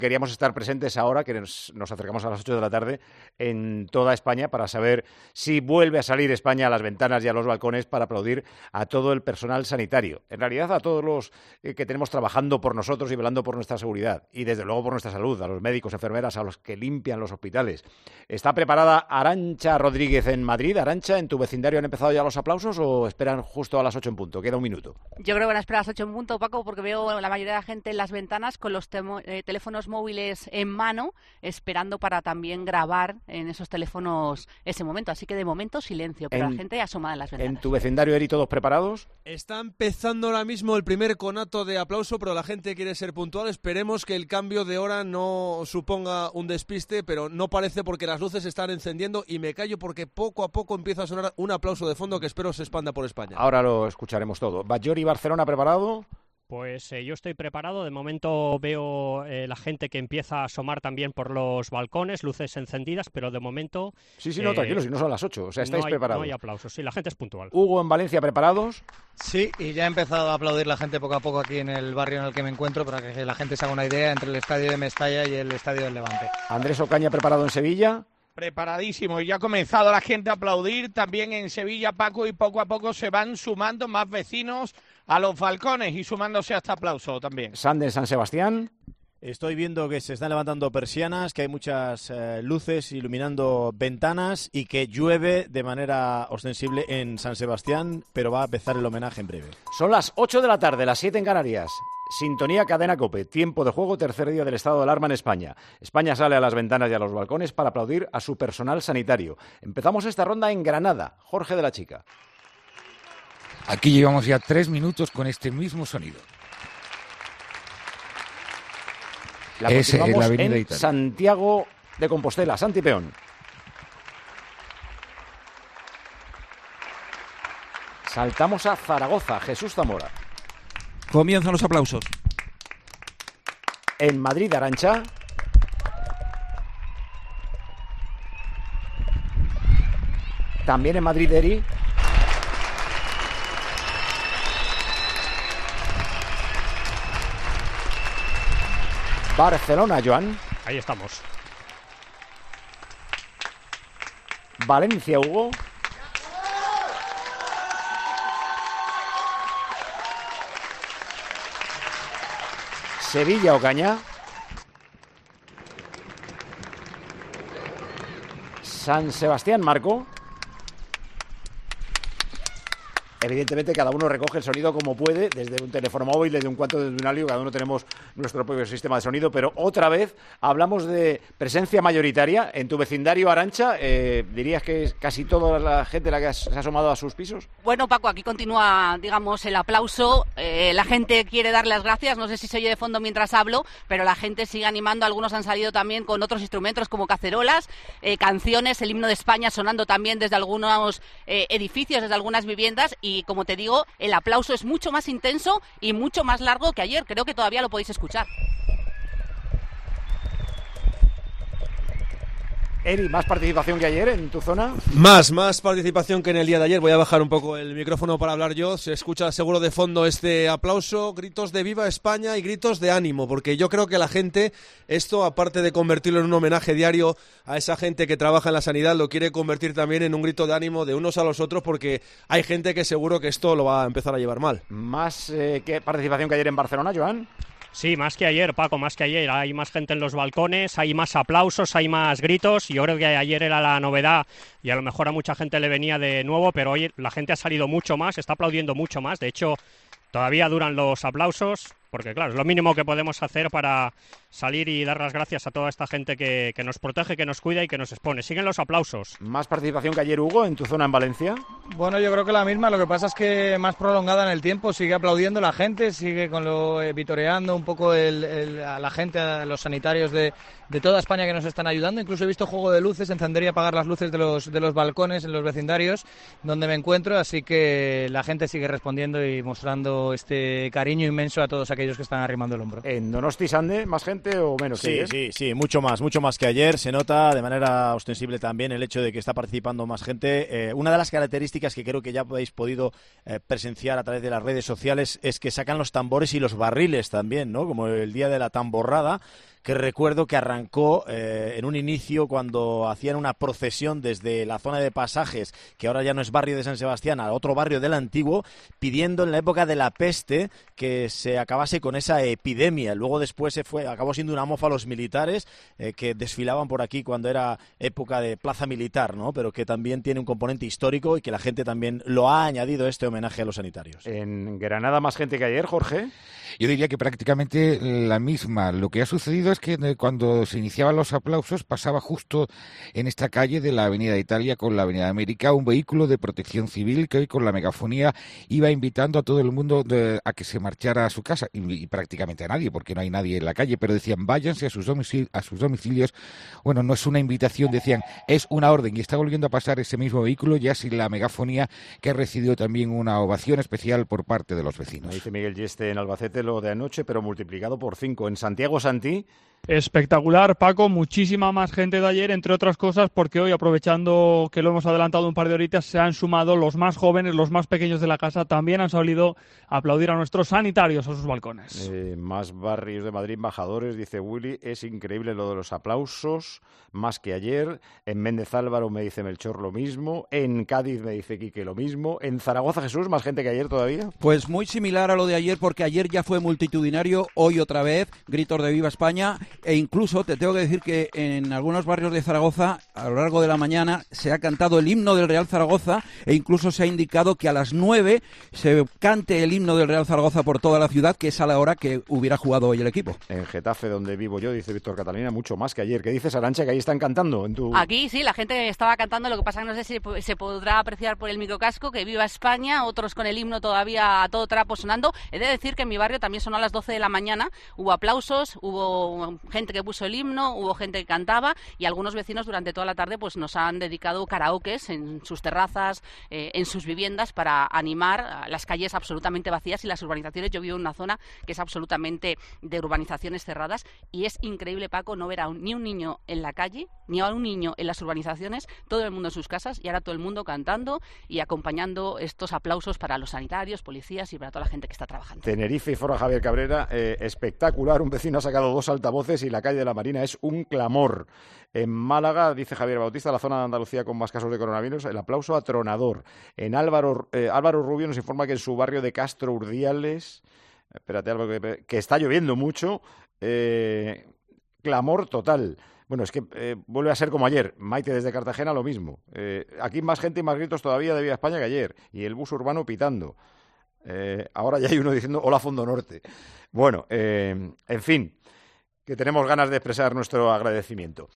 Queríamos estar presentes ahora, que nos acercamos a las 8 de la tarde, en toda España para saber si vuelve a salir España a las ventanas y a los balcones para aplaudir a todo el personal sanitario. En realidad, a todos los que tenemos trabajando por nosotros y velando por nuestra seguridad y, desde luego, por nuestra salud, a los médicos, enfermeras, a los que limpian los hospitales. ¿Está preparada Arantxa Rodríguez en Madrid? Arantxa, ¿en tu vecindario han empezado ya los aplausos o esperan justo a las 8 en punto? Queda un minuto. Yo creo que van a esperar a las 8 en punto, Paco, porque veo la mayoría de la gente en las ventanas con los teléfonos móviles en mano, esperando para también grabar en esos teléfonos ese momento. Así que de momento silencio, pero la gente asomada en las ventanas. ¿En tu vecindario, Eri, todos preparados? Está empezando ahora mismo el primer conato de aplauso, pero la gente quiere ser puntual. Esperemos que el cambio de hora no suponga un despiste, pero no parece porque las luces están encendiendo y me callo porque poco a poco empieza a sonar un aplauso de fondo que espero se expanda por España. Ahora lo escucharemos todo. ¿Batllori Barcelona preparado? Pues yo estoy preparado. De momento veo la gente que empieza a asomar también por los balcones, luces encendidas, pero de momento... Sí, no, tranquilos, si no son las 8, o sea, estáis preparados. No hay aplausos, sí, la gente es puntual. Hugo, en Valencia, ¿preparados? Sí, y ya ha empezado a aplaudir la gente poco a poco aquí en el barrio en el que me encuentro para que la gente se haga una idea entre el estadio de Mestalla y el estadio del Levante. Andrés Ocaña, ¿preparado en Sevilla? Preparadísimo, y ya ha comenzado la gente a aplaudir también en Sevilla, Paco, y poco a poco se van sumando más vecinos a los balcones y sumándose a este aplauso también. Sander, San Sebastián. Estoy viendo que se están levantando persianas, que hay muchas luces iluminando ventanas y que llueve de manera ostensible en San Sebastián, pero va a empezar el homenaje en breve. Son las 8 de la tarde, las 7 en Canarias. Sintonía Cadena COPE, tiempo de juego, tercer día del estado de alarma en España. España sale a las ventanas y a los balcones para aplaudir a su personal sanitario. Empezamos esta ronda en Granada. Jorge de la Chica. Aquí llevamos ya 3 minutos con este mismo sonido. La continuamos en Santiago de Compostela. Santi Peón. Saltamos a Zaragoza. Jesús Zamora. Comienzan los aplausos. En Madrid, Arantxa. También en Madrid, Eri. Barcelona, Joan. Ahí estamos. Valencia, Hugo. Sevilla, Ocaña. San Sebastián, Marco. Evidentemente cada uno recoge el sonido como puede, desde un teléfono móvil, desde un cuarto, desde un alio, cada uno tenemos nuestro propio sistema de sonido, pero otra vez hablamos de presencia mayoritaria. En tu vecindario, Arantxa, ¿dirías que es casi toda la gente la que se ha asomado a sus pisos? Bueno, Paco, aquí continúa, digamos, el aplauso. La gente quiere dar las gracias, no sé si se oye de fondo mientras hablo, pero la gente sigue animando. Algunos han salido también con otros instrumentos como cacerolas, canciones, el himno de España sonando también desde algunos edificios, desde algunas viviendas. Y como te digo, el aplauso es mucho más intenso y mucho más largo que ayer. Creo que todavía lo podéis escuchar. Eri, ¿más participación que ayer en tu zona? Más participación que en el día de ayer. Voy a bajar un poco el micrófono para hablar yo. Se escucha seguro de fondo este aplauso, gritos de ¡Viva España! Y gritos de ánimo, porque yo creo que la gente, esto aparte de convertirlo en un homenaje diario a esa gente que trabaja en la sanidad, lo quiere convertir también en un grito de ánimo de unos a los otros, porque hay gente que seguro que esto lo va a empezar a llevar mal. ¿Más que participación que ayer en Barcelona, Joan? Sí, más que ayer, Paco, más que ayer. Hay más gente en los balcones, hay más aplausos, hay más gritos. Yo creo que ayer era la novedad y a lo mejor a mucha gente le venía de nuevo, pero hoy la gente ha salido mucho más, está aplaudiendo mucho más. De hecho, todavía duran los aplausos, porque claro, es lo mínimo que podemos hacer para salir y dar las gracias a toda esta gente que nos protege, que nos cuida y que nos expone. Siguen los aplausos. ¿Más participación que ayer, Hugo, en tu zona en Valencia? Bueno, yo creo que la misma, lo que pasa es que más prolongada en el tiempo, sigue aplaudiendo la gente, sigue con lo vitoreando un poco a la gente, a los sanitarios de toda España que nos están ayudando. Incluso he visto juego de luces, encender y apagar las luces de los balcones en los vecindarios donde me encuentro, así que la gente sigue respondiendo y mostrando este cariño inmenso a todos aquellos que están arrimando el hombro. ¿En Donosti, Sande, más gente o menos? Sí, mucho más que ayer. Se nota de manera ostensible también el hecho de que está participando más gente. Una de las características que creo que ya habéis podido presenciar a través de las redes sociales es que sacan los tambores y los barriles también, ¿no? Como el día de la tamborrada, que recuerdo que arrancó en un inicio cuando hacían una procesión desde la zona de Pasajes, que ahora ya no es barrio de San Sebastián, a otro barrio del antiguo, pidiendo en la época de la peste que se acabase con esa epidemia. Luego después acabó siendo una mofa a los militares que desfilaban por aquí cuando era época de plaza militar, ¿no? Pero que también tiene un componente histórico y que la gente también lo ha añadido este homenaje a los sanitarios. En Granada más gente que ayer, Jorge. Yo diría que prácticamente la misma. Lo que ha sucedido es que cuando se iniciaban los aplausos pasaba justo en esta calle de la Avenida Italia con la Avenida América un vehículo de protección civil que hoy con la megafonía iba invitando a todo el mundo a que se marchara a su casa y prácticamente a nadie porque no hay nadie en la calle, pero decían váyanse a sus domicilios. Bueno, no es una invitación, decían es una orden y está volviendo a pasar ese mismo vehículo ya sin la megafonía que ha recibido también una ovación especial por parte de los vecinos. Dice Miguel Yeste en Albacete lo de anoche, pero multiplicado por 5. En Santiago, Santi. Espectacular, Paco, muchísima más gente de ayer, entre otras cosas, porque hoy, aprovechando que lo hemos adelantado un par de horitas, se han sumado los más jóvenes, los más pequeños de la casa, también han salido a aplaudir a nuestros sanitarios a sus balcones. Más barrios de Madrid, embajadores, dice Willy, es increíble lo de los aplausos, más que ayer. En Méndez Álvaro me dice Melchor lo mismo, en Cádiz me dice Quique lo mismo, en Zaragoza, Jesús, más gente que ayer todavía. Pues muy similar a lo de ayer, porque ayer ya fue multitudinario, hoy otra vez, gritos de Viva España. E incluso te tengo que decir que en algunos barrios de Zaragoza, a lo largo de la mañana, se ha cantado el himno del Real Zaragoza e incluso se ha indicado que a las 9 se cante el himno del Real Zaragoza por toda la ciudad, que es a la hora que hubiera jugado hoy el equipo. En Getafe, donde vivo yo, dice Víctor Catalina, mucho más que ayer. ¿Qué dices, Arantxa, que ahí están cantando? Aquí sí, la gente estaba cantando, lo que pasa que no sé si se podrá apreciar por el microcasco, que Viva España, otros con el himno todavía a todo trapo sonando. He de decir que en mi barrio también sonó a las 12 de la mañana, hubo aplausos, hubo gente que puso el himno, hubo gente que cantaba y algunos vecinos durante toda la tarde pues nos han dedicado karaokes en sus terrazas, en sus viviendas para animar las calles absolutamente vacías y las urbanizaciones. Yo vivo en una zona que es absolutamente de urbanizaciones cerradas y es increíble, Paco, no ver ni un niño en la calle, ni a un niño en las urbanizaciones, todo el mundo en sus casas y ahora todo el mundo cantando y acompañando estos aplausos para los sanitarios, policías y para toda la gente que está trabajando. Tenerife y Foro Javier Cabrera, espectacular, un vecino ha sacado 2 altavoces y la calle de la Marina es un clamor. En Málaga, dice Javier Bautista, la zona de Andalucía con más casos de coronavirus, el aplauso atronador. En Álvaro Rubio nos informa que en su barrio de Castro Urdiales, espérate Álvaro, que está lloviendo mucho, clamor total. Bueno, es que vuelve a ser como ayer. Maite desde Cartagena lo mismo. Aquí más gente y más gritos todavía de Viva España que ayer. Y el bus urbano pitando. Ahora ya hay uno diciendo hola Fondo Norte. Bueno, en fin, que tenemos ganas de expresar nuestro agradecimiento.